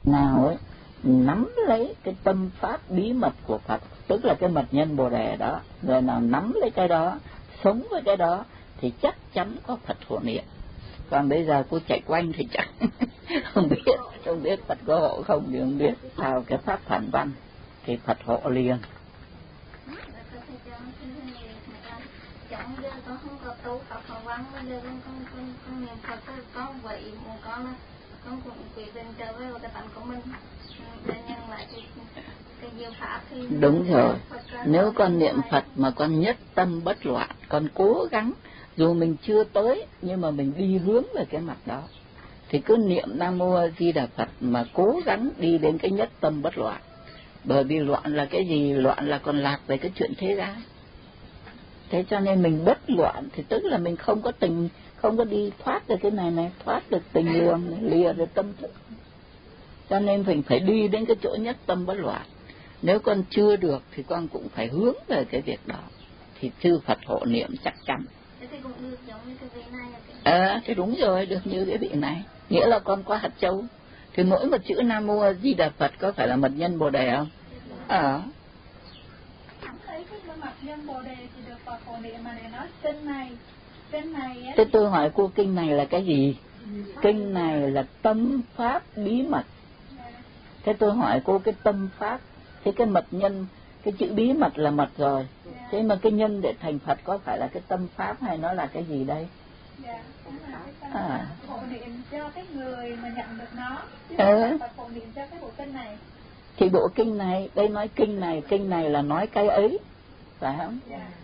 nào ấy nắm lấy cái tâm pháp bí mật của Phật, tức là cái mật nhân Bồ Đề đó, rồi nào nắm lấy cái đó, sống với cái đó thì chắc chắn có Phật hộ niệm. Còn bây giờ cô chạy quanh thì chẳng không biết Phật có hộ không thì không biết. Vào cái pháp phản văn thì Phật hộ liền. Chẳng giờ con không có tu Phật phản văn, bây giờ con niệm Phật con vậy con cũng quyết định trở về cái tánh của mình để nhận lại cái diệu pháp thì đúng rồi. Nếu con niệm Phật mà con nhất tâm bất loạn, con cố gắng dù mình chưa tới nhưng mà mình đi hướng về cái mặt đó, thì cứ niệm Nam Mô A Di Đà Phật mà cố gắng đi đến cái nhất tâm bất loạn. Bởi vì loạn là cái gì? Loạn là còn lạc về cái chuyện thế gian. Thế cho nên mình bất loạn thì tức là mình không có tình, không có đi thoát được cái này, thoát được tình lường, lìa được tâm thức. Cho nên mình phải đi đến cái chỗ nhất tâm bất loạn. Nếu con chưa được thì con cũng phải hướng về cái việc đó, thì chư Phật hộ niệm chắc chắn. Thế thì cũng được giống như cái vị này. Thế đúng rồi, được như cái vị này. Nghĩa là con qua hạt châu. Thì mỗi một chữ Nam Mô A Di Đà Phật có phải là mật nhân Bồ Đề không? Mật nhân Bồ Đề thì được Phật hộ niệm, mà để nói kinh này Thế tôi hỏi cô, kinh này là cái gì? Kinh này là tâm pháp bí mật. Thế tôi hỏi cô, cái tâm pháp, thế cái mật nhân, cái chữ bí mật là mật rồi. Thế mà cái nhân để thành Phật có phải là cái tâm pháp hay nó là cái gì đây? Hộ niệm cho cái người mà nhận được nó, chứ Phật hộ niệm cho cái bộ kinh này. Thì bộ kinh này, đây nói kinh này là nói cái ấy, phải không?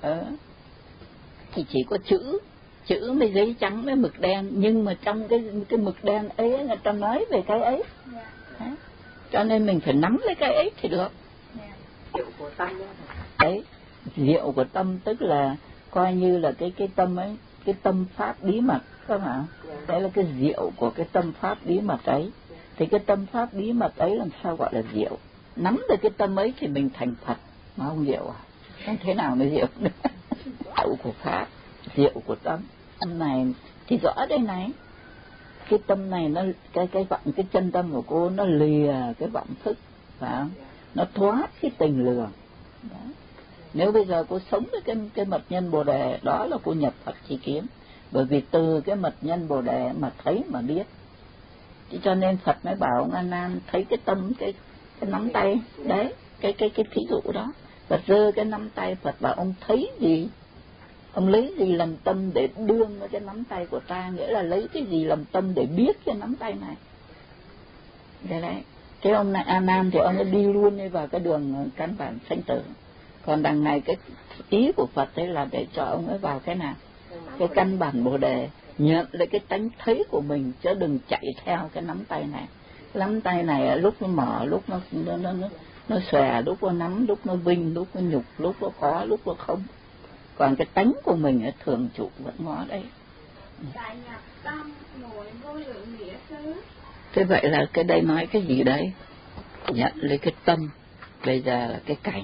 Thì chỉ có chữ với giấy trắng với mực đen, nhưng mà trong cái mực đen ấy người ta nói về cái ấy. Cho nên mình phải nắm lấy cái ấy thì được. Diệu của tâm đấy, diệu của tâm tức là coi như là cái tâm ấy, cái tâm pháp bí mật, các bạn. Đấy là cái diệu của cái tâm pháp bí mật ấy. Thì cái tâm pháp bí mật ấy làm sao gọi là diệu? Nắm được cái tâm ấy thì mình thành Phật, mà không diệu à? Không thế nào mới diệu được. Diệu của pháp, diệu của tâm. Tâm này thì rõ đây này. Cái tâm này nó cái chân tâm của cô nó lìa cái vọng thức, phải không? Nó thoát cái tình lường. Đó. Nếu bây giờ cô sống với cái mật nhân Bồ Đề đó là cô nhập Phật chi kiến, bởi vì từ cái mật nhân Bồ Đề mà thấy mà biết. Cho nên Phật mới bảo ông A Nan thấy cái tâm, cái nắm tay đấy, cái thí dụ đó. Phật giơ cái nắm tay, Phật bảo ông thấy gì? Ông lấy gì làm tâm để đương với cái nắm tay của ta, nghĩa là lấy cái gì làm tâm để biết cái nắm tay này. Đấy. Cái ông này A Nan thì ông ấy đi luôn vào cái đường căn bản sanh tử. Còn đằng này cái ý của Phật đấy là để cho ông ấy vào cái nào? Cái căn bản Bồ Đề, nhận lấy cái tánh thấy của mình, chứ đừng chạy theo cái nắm tay này. Nắm tay này lúc nó mở, lúc nó xòe, lúc nó nắm, lúc nó vinh, lúc nó nhục, lúc nó có, lúc nó không. Còn cái tánh của mình thường trụ vẫn ngó đấy. Đại nhập tâm nội vô lượng nghĩa xứ. Thế vậy là cái đây nói cái gì đấy? Nhận lấy cái tâm, bây giờ là cái cảnh.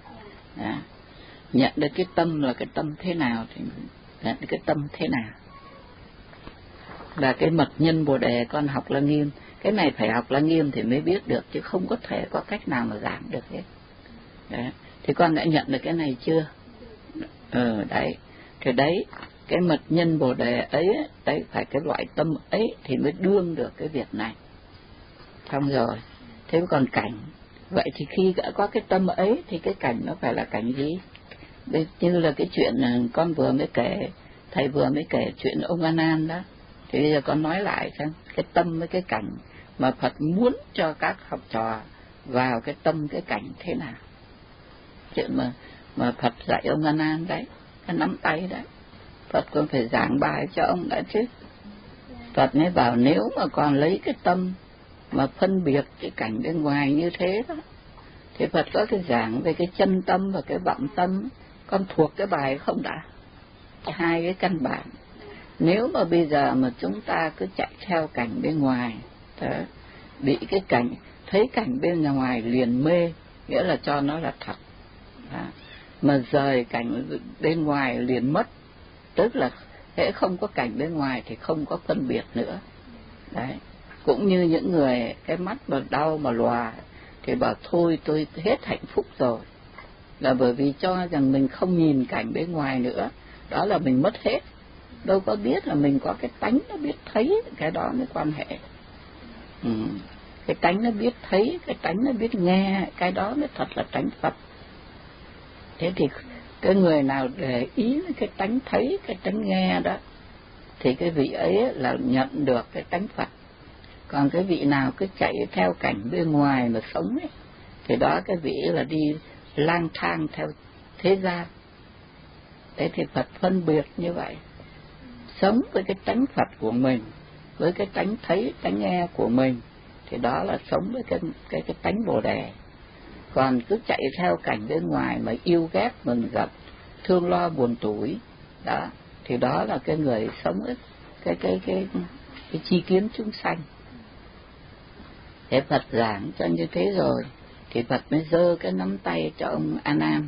Nhận được cái tâm là cái tâm thế nào thì nhận được cái tâm thế nào. Và cái mật nhân Bồ Đề con học là nghiêm. Cái này phải học là nghiêm thì mới biết được, chứ không có thể có cách nào mà giảng được hết. Đấy. Thì con đã nhận được cái này chưa? Đấy. Thì đấy, cái mật nhân Bồ Đề ấy, đấy phải cái loại tâm ấy thì mới đương được cái việc này. Xong rồi. Thế còn cảnh. Vậy thì khi đã có cái tâm ấy thì cái cảnh nó phải là cảnh gì? Như là cái chuyện con vừa mới kể, thầy vừa mới kể chuyện ông A Nan đó. Thì bây giờ con nói lại xem cái tâm với cái cảnh mà Phật muốn cho các học trò vào cái tâm cái cảnh thế nào. Chuyện mà Phật dạy ông A Nan đấy, cái nắm tay đấy, Phật còn phải giảng bài cho ông đã chứ. Phật mới bảo nếu mà còn lấy cái tâm mà phân biệt cái cảnh bên ngoài như thế đó, thì Phật có cái giảng về cái chân tâm và cái vọng tâm. Con thuộc cái bài không đã? Hai cái căn bản. Nếu mà bây giờ mà chúng ta cứ chạy theo cảnh bên ngoài, thế, bị cái cảnh, thấy cảnh bên ngoài liền mê, nghĩa là cho nó là thật. Đó. Mà rời cảnh bên ngoài liền mất, tức là hễ không có cảnh bên ngoài thì không có phân biệt nữa. Đấy. Cũng như những người cái mắt mà đau mà lòa thì bảo thôi tôi hết hạnh phúc rồi, là bởi vì cho rằng mình không nhìn cảnh bên ngoài nữa, đó là mình mất hết. Đâu có biết là mình có cái tánh nó biết thấy, cái đó mới quan hệ. Cái tánh nó biết thấy, cái tánh nó biết nghe, cái đó mới thật là tánh Phật. Thế thì cái người nào để ý cái tánh thấy, cái tánh nghe đó, thì cái vị ấy là nhận được cái tánh Phật. Còn cái vị nào cứ chạy theo cảnh bên ngoài mà sống ấy, thì đó cái vị là đi lang thang theo thế gian. Thế thì Phật phân biệt như vậy. Sống với cái tánh Phật của mình, với cái tánh thấy, tánh nghe của mình, thì đó là sống với cái tánh Bồ Đề. Còn cứ chạy theo cảnh bên ngoài mà yêu ghét mừng giận, thương lo buồn tủi, đó, thì đó là cái người sống với cái chi kiến chúng sanh. Thế Phật giảng cho như thế rồi, thì Phật mới giơ cái nắm tay cho ông A Nan,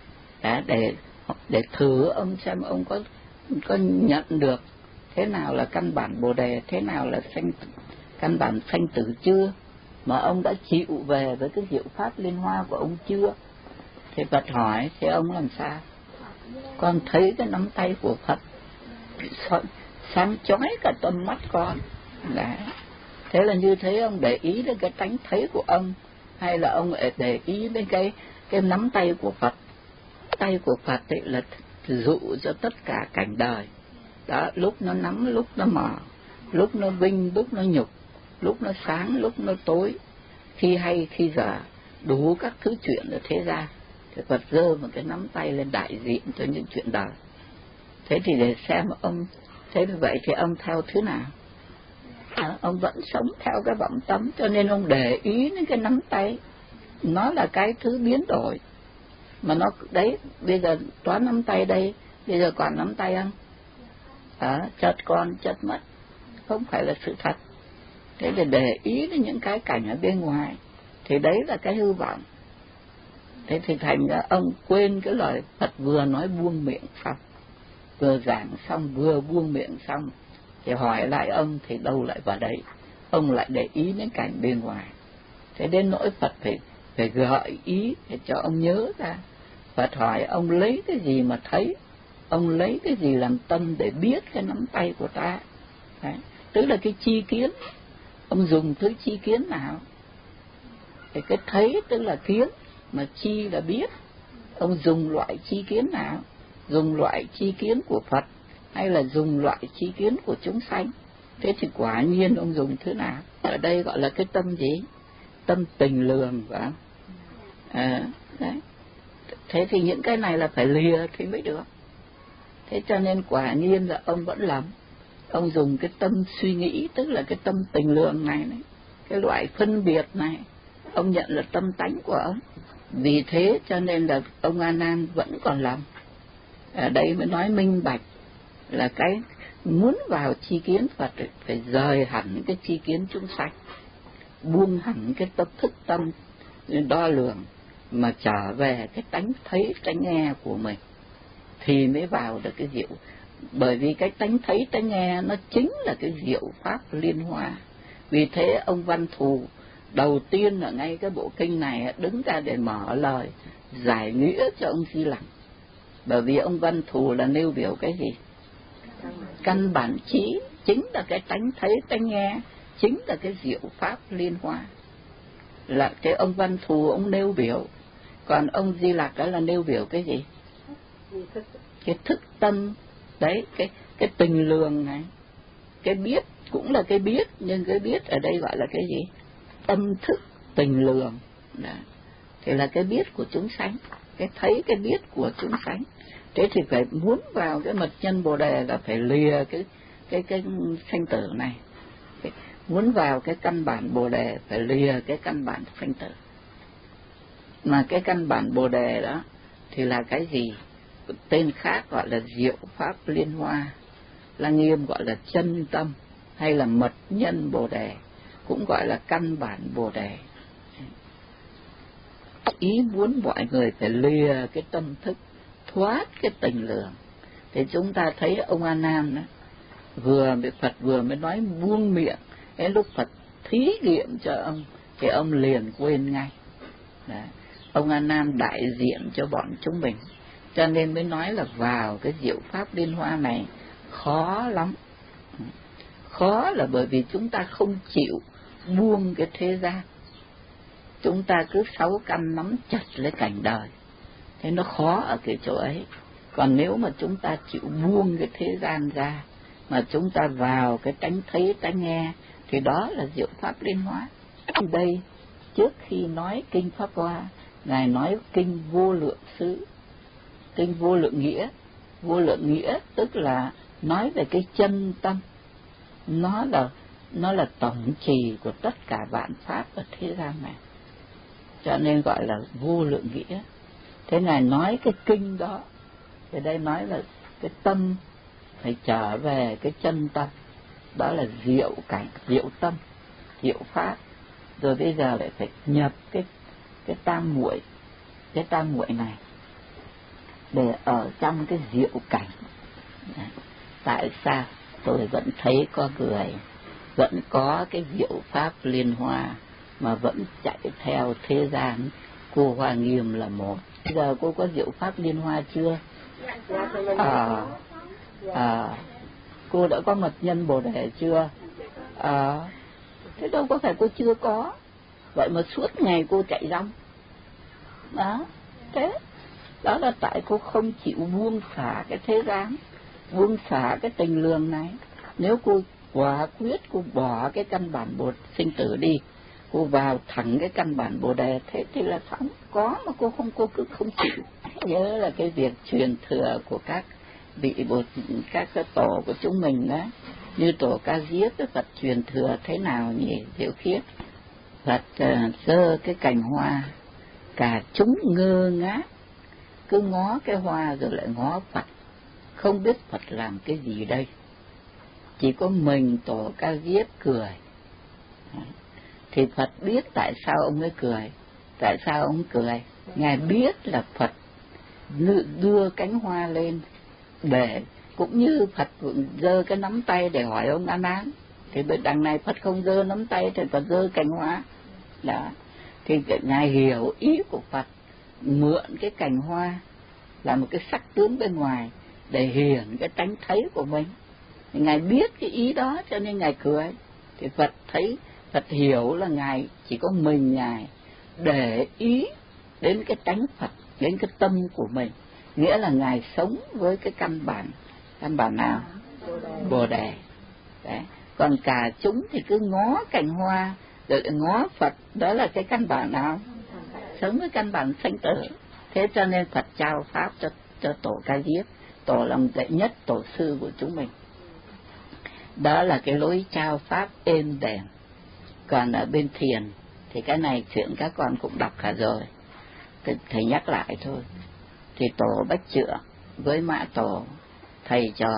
để thử ông xem ông có nhận được thế nào là căn bản Bồ Đề, thế nào là căn bản sanh tử chưa, mà ông đã chịu về với cái diệu pháp liên hoa của ông chưa. Thì Phật hỏi, thế ông làm sao? Con thấy cái nắm tay của Phật sáng chói cả tâm mắt con. Đấy. Thế là như thế ông để ý đến cái tánh thấy của ông, hay là ông để ý đến cái nắm tay của Phật? Tay của Phật ấy là dụ cho tất cả cảnh đời. Đó, lúc nó nắm, lúc nó mở, lúc nó vinh, lúc nó nhục, lúc nó sáng, lúc nó tối, khi hay, khi dở, đủ các thứ chuyện ở thế gian. Thì Phật giơ một cái nắm tay lên đại diện cho những chuyện đời. Thế thì để xem ông, thế vì vậy thì ông theo thứ nào? Ông vẫn sống theo cái vọng tâm, cho nên ông để ý đến cái nắm tay. Nó là cái thứ biến đổi. Mà nó, đấy, bây giờ toán nắm tay đây, bây giờ còn nắm tay không? Chợt còn, chợt mất. Không phải là sự thật. Thế để ý đến những cái cảnh ở bên ngoài, thì đấy là cái hư vọng. Thế thì thành ra ông quên cái lời Phật vừa nói buông miệng xong, vừa giảng xong, vừa buông miệng xong, thì hỏi lại ông thì đâu lại vào đấy. Ông lại để ý đến cảnh bên ngoài. Thế đến nỗi Phật phải gợi ý để cho ông nhớ ra. Phật hỏi ông lấy cái gì mà thấy, ông lấy cái gì làm tâm để biết cái nắm tay của ta. Đấy. Tức là cái chi kiến, ông dùng thứ chi kiến nào? Thì cái thấy tức là kiến, mà chi là biết. Ông dùng loại chi kiến nào? Dùng loại chi kiến của Phật, hay là dùng loại chi kiến của chúng sanh? Thế thì quả nhiên ông dùng thứ nào? Ở đây gọi là cái tâm gì? Tâm tình lường, phải không? Đấy. Thế thì những cái này là phải lìa thì mới được. Thế cho nên quả nhiên là ông vẫn lầm. Ông dùng cái tâm suy nghĩ, tức là cái tâm tình lường này, cái loại phân biệt này, ông nhận là tâm tánh của ông. Vì thế cho nên là ông A Nan vẫn còn lầm. Ở đây mới nói minh bạch là cái muốn vào chi kiến Phật phải rời hẳn cái chi kiến chúng sanh, buông hẳn cái thức tâm đo lường, mà trở về cái tánh thấy, tánh nghe của mình, thì mới vào được cái diệu. Bởi vì cái tánh thấy, tánh nghe nó chính là cái diệu pháp liên hoa. Vì thế ông Văn Thù đầu tiên ở ngay cái bộ kinh này đứng ra để mở lời giải nghĩa cho ông Di Lặc. Bởi vì ông Văn Thù là nêu biểu cái gì? Căn bản trí chính là cái tánh thấy, tánh nghe, chính là cái diệu pháp liên hoa. Là cái ông Văn Thù ông nêu biểu. Còn ông Di Lặc đó là nêu biểu cái gì? Cái thức tâm. Đấy, cái tình lường này. Cái biết cũng là cái biết, nhưng cái biết ở đây gọi là cái gì? Tâm thức tình lường. Đó. Thì là cái biết của chúng sanh, cái thấy, cái biết của chúng sanh. Thế thì phải muốn vào cái mật nhân Bồ Đề là phải lìa cái sanh tử này. Muốn vào cái căn bản Bồ Đề phải lìa cái căn bản sanh tử. Mà cái căn bản Bồ Đề đó thì là cái gì? Tên khác gọi là diệu pháp liên hoa, là Nghiêm gọi là chân tâm, hay là mật nhân Bồ Đề, cũng gọi là căn bản Bồ Đề. Ý muốn mọi người phải lìa cái tâm thức, thoát cái tình lường. Thì chúng ta thấy ông A Nan đó, Phật vừa mới nói buông miệng, cái lúc Phật thí nghiệm cho ông thì ông liền quên ngay. Đấy. Ông A Nan đại diện cho bọn chúng mình, cho nên mới nói là vào cái diệu pháp liên hoa này khó lắm. Khó là bởi vì chúng ta không chịu buông cái thế gian, chúng ta cứ 6 căn nắm chặt lấy cảnh đời, thế nó khó ở cái chỗ ấy. Còn nếu mà chúng ta chịu buông cái thế gian ra, mà chúng ta vào cái tánh thấy tánh nghe, thì đó là diệu pháp liên hóa. Đây trước khi nói kinh Pháp Hoa, Ngài nói kinh vô lượng xứ, kinh vô lượng nghĩa. Vô lượng nghĩa tức là nói về cái chân tâm, nó là tổng trì của tất cả vạn pháp ở thế gian này, cho nên gọi là vô lượng nghĩa. Thế Ngài nói cái kinh đó, thì đây nói là cái tâm phải trở về cái chân tâm, đó là diệu cảnh, diệu tâm, diệu pháp. Rồi bây giờ lại phải nhập cái tam muội, cái tam muội này để ở trong cái diệu cảnh. Tại sao tôi vẫn thấy có người vẫn có cái diệu pháp liên hoa mà vẫn chạy theo thế gian? Cô Hoa Nghiêm là một. Bây giờ cô có diệu pháp liên hoa chưa? Cô đã có mật nhân Bồ Đề chưa? Thế đâu có phải cô chưa có. Vậy mà suốt ngày cô chạy rong đó. Thế đó là tại cô không chịu buông xả cái thế gian, buông xả cái tình lường này. Nếu cô quả quyết cô bỏ cái căn bản bột sinh tử đi, cô vào thẳng cái căn bản Bồ Đề, thế thì là thẳng có, mà cô cứ không chịu. Nhớ là cái việc truyền thừa của các vị bột, các cái tổ của chúng mình đó, như tổ Ca Diếp, cái Phật truyền thừa thế nào nhỉ? Diệu khiết. Phật giơ cái cành hoa, cả chúng ngơ ngác, cứ ngó cái hoa rồi lại ngó Phật, không biết Phật làm cái gì đây. Chỉ có mình tổ Ca Diếp cười. Thì Phật biết tại sao ông ấy cười. Tại sao ông cười? Ngài biết là Phật đưa cánh hoa lên để, cũng như Phật giơ cái nắm tay để hỏi ông A Nan, thì bên đằng này Phật không giơ nắm tay thì Phật giơ cành hoa. Đó. Thì Ngài hiểu ý của Phật, mượn cái cành hoa là một cái sắc tướng bên ngoài để hiển cái tánh thấy của mình. Thì Ngài biết cái ý đó cho nên Ngài cười. Thì Phật thấy, Phật hiểu là Ngài chỉ có mình Ngài để ý đến cái tánh Phật, đến cái tâm của mình. Nghĩa là Ngài sống với cái căn bản nào? Bồ Đề. Đấy. Còn cả chúng thì cứ ngó cành hoa rồi ngó Phật, đó là cái căn bản nào? Sống với căn bản sanh tử. Thế cho nên Phật trao pháp cho tổ Ca Diếp, tổ làm đệ nhất tổ sư của chúng mình. Đó là cái lối trao pháp êm đềm. Còn ở bên thiền thì cái này chuyện các con cũng đọc cả rồi, thầy nhắc lại thôi. Thì tổ Bách Trượng với Mã Tổ, thầy trò,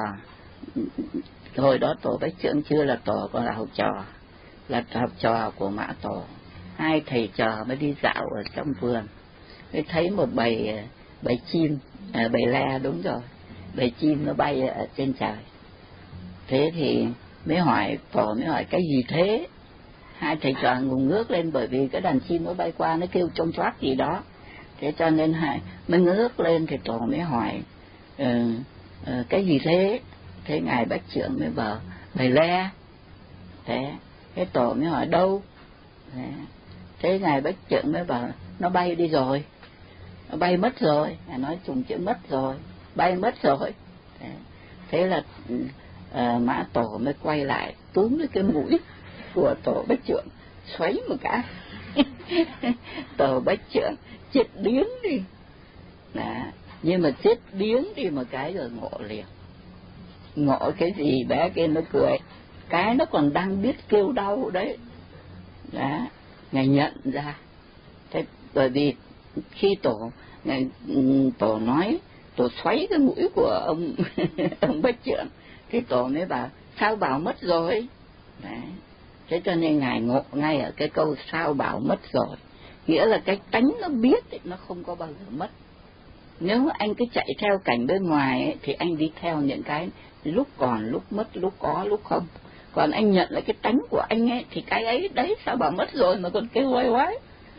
hồi đó tổ Bách Trượng chưa là tổ, còn là học trò của Mã Tổ. Hai thầy trò mới đi dạo ở trong vườn, mới thấy một bầy chim, bầy le, đúng rồi, bầy chim nó bay ở trên trời. Thế thì Tổ mới hỏi cái gì thế? Hai thầy trò ngùng ngước lên, bởi vì cái đàn chim nó bay qua nó kêu trông choác gì đó. Thế cho nên mới ngước lên, thì Tổ mới hỏi cái gì thế? Thế Ngài Bách Trượng mới bảo bầy le. Thế Tổ mới hỏi đâu? Thế Ngài Bách Trượng mới bảo nó bay đi rồi, nó bay mất rồi. Ngài nói trùng chữ mất rồi, bay mất rồi. Thế là Mã Tổ mới quay lại túm lấy cái mũi của Tổ Bách Trượng, xoáy một cái. Tổ Bách Trượng chết điếng đi. Đó. Nhưng mà chết điếng đi một cái rồi ngộ liền. Ngộ cái gì? Bé kia nó cười, cái nó còn đang biết kêu đau đấy. Đó. Ngài nhận ra. Thế bởi vì khi Tổ nói, Tổ xoáy cái mũi của ông Bách Trượng, thì Tổ mới bảo sao bảo mất rồi. Đấy. Thế cho nên Ngài ngộ ngay ở cái câu sao bảo mất rồi. Nghĩa là cái tánh nó biết ấy, nó không có bao giờ mất. Nếu anh cứ chạy theo cảnh bên ngoài ấy, thì anh đi theo những cái lúc còn, lúc mất, lúc có, lúc không. Còn anh nhận lại cái tánh của anh ấy thì cái ấy đấy sao bảo mất rồi mà còn kêu oai oái.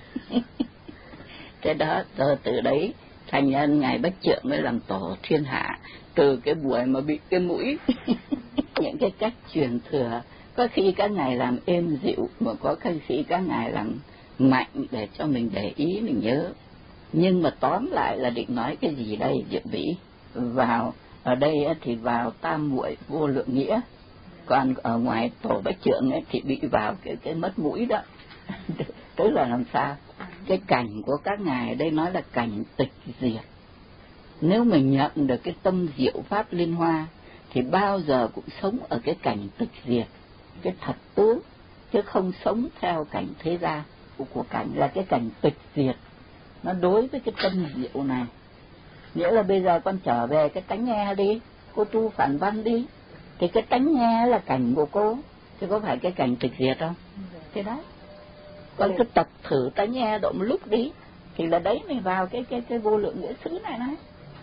Thế đó, rồi từ đấy thành nhân Ngài Bách Trượng mới làm tổ thiên hạ, từ cái buổi mà bị cái mũi. Những cái cách truyền thừa, có khi các ngài làm êm dịu, mà có khi các ngài làm mạnh để cho mình để ý, mình nhớ. Nhưng mà tóm lại là định nói cái gì đây Diệu Vĩ? Vào ở đây thì vào tam muội vô lượng nghĩa, còn ở ngoài tổ Bách Trượng ấy thì bị vào cái mất mũi đó. Tức là làm sao? Cái cảnh của các ngài ở đây nói là cảnh tịch diệt. Nếu mình nhận được cái tâm diệu pháp liên hoa thì bao giờ cũng sống ở cái cảnh tịch diệt, cái thật tướng, chứ không sống theo cảnh thế gian. Của cảnh là cái cảnh tịch diệt, nó đối với cái tâm diệu này. Nghĩa là bây giờ con trở về cái tánh nghe đi, cô tu phản văn đi, thì cái tánh nghe là cảnh của cô, chứ có phải cái cảnh tịch diệt không? Thế đấy, con cứ tập thử tánh nghe độ một lúc đi, thì là đấy mình vào cái vô lượng nghĩa xứ này đấy.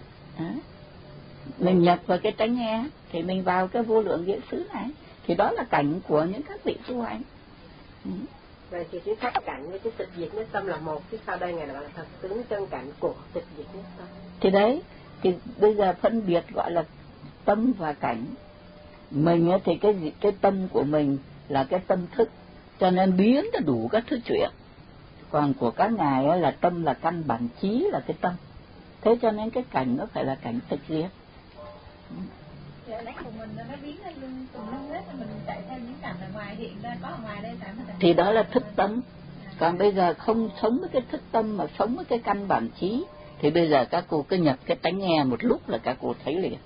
Mình nhập vào cái tánh nghe thì mình vào cái vô lượng nghĩa xứ này, thì đó là cảnh của những các vị tu hành. Vậy thì cái pháp cảnh với cái tịch diệt nhất tâm là một, chứ sau đây Ngài gọi là thật tướng chân cảnh của tịch diệt nhất tâm. Thì đấy, thì bây giờ phân biệt gọi là tâm và cảnh. Mình thì cái tâm của mình là cái tâm thức, cho nên biến ra đủ các thứ chuyện. Còn của các ngài là tâm là căn bản trí, là cái tâm. Thế cho nên cái cảnh nó phải là cảnh tịch diệt. Của mình nó biến lên tùm lum hết, mình chạy theo những cảnh ở ngoài hiện ra, có ở ngoài đây tại mình. Thì đó là thức tâm. Còn bây giờ không sống với cái thức tâm mà sống với cái căn bản trí, thì bây giờ các cô cứ nhập cái tánh nghe một lúc là các cô thấy liền.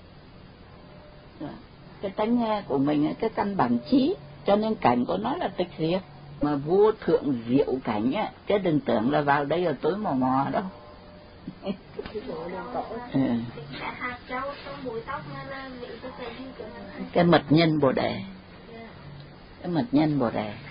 Cái tánh nghe của mình cái căn bản trí, cho nên cảnh của nó là tịch diệt. Mà vô thượng diệu cảnh á, chứ đừng tưởng là vào đây là tối mò mò đâu. Cái mật nhân Bồ Đề, cái mật nhân Bồ Đề.